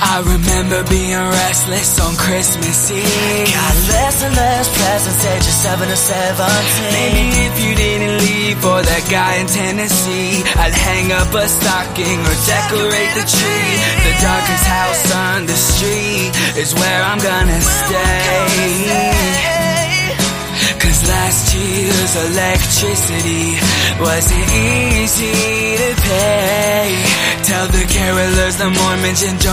I remember being restless on Christmas Eve. Got less and less presents, ages 7 to 17. Maybe if you didn't leave for that guy in Tennessee, I'd hang up a stocking or decorate the tree. The darkest house on the street is where I'm gonna stay. Cause last year's electricity wasn't easy to pay. Tell the carolers, the Mormons, and